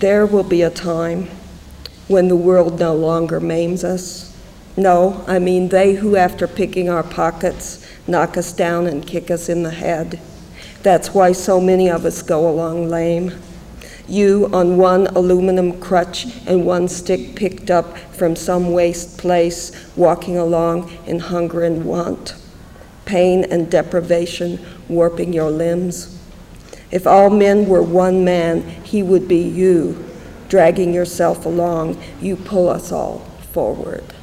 There will be a time when the world no longer maims us. No, I mean they who, after picking our pockets, knock us down and kick us in the head. That's why so many of us go along lame. You on one aluminum crutch and one stick picked up from some waste place, walking along in hunger and want, pain and deprivation warping your limbs. If all men were one man, he would be you, dragging yourself along. You pull us all forward.